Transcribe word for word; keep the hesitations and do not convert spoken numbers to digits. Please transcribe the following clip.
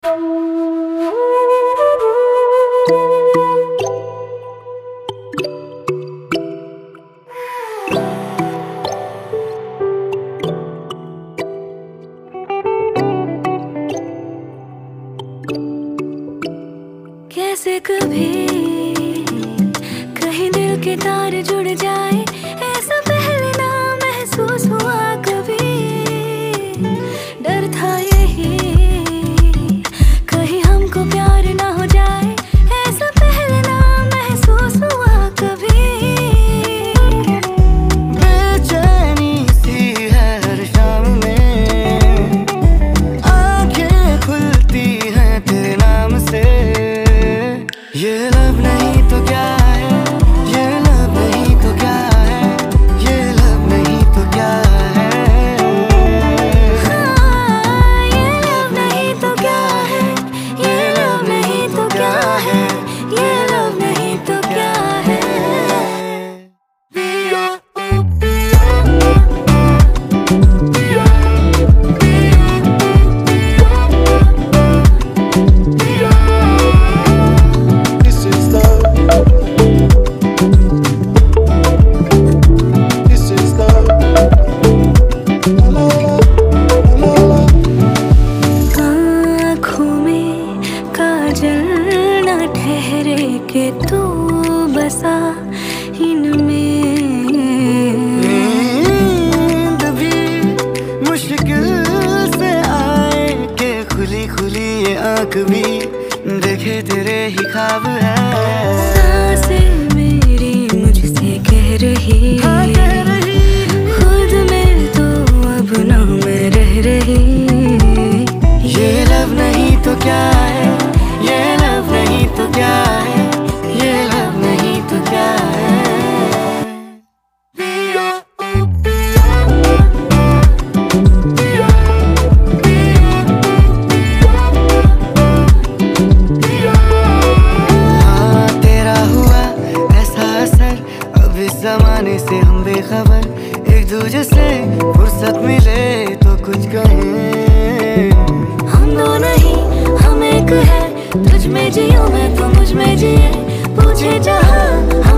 कैसे कभी कहीं दिल के तार जुड़ जाए, ऐसा पहले ना महसूस हुआ कभी। डर था यही कहीं हमको प्यार ना हो जाए, ऐसा पहले ना महसूस हुआ कभी। बेचैनी सी है हर शाम में, आंखें खुलती हैं तेरे नाम से। ये लब नहीं तो क्या है, ये लब नहीं तो क्या है, ये लब नहीं तो क्या है। हाँ, ये लब नहीं तो क्या है, ये लब नहीं तो क्या है, ये लब नहीं तो क्या है। ठहरे के तू बसा इनमें, नींद भी मुश्किल से आए के खुली खुली ये आँख भी देखे तेरे ही ख्वाब है। सांसें मेरी मुझसे कह रही, हाँ, कह रही खुद में तो अब ना मैं रह रही। ये लब नहीं तो क्या है, ये लब नहीं तो क्या है, ये लब नहीं तो क्या है। हाँ, तेरा हुआ ऐसा असर, अब इस जमाने से हम बेखबर। एक दूजे से फुर्सत मिले तो कुछ कहें। हम दो नहीं हम एक है, तुझ में जियो मैं तो मुझ में जिए, पूछे जहाँ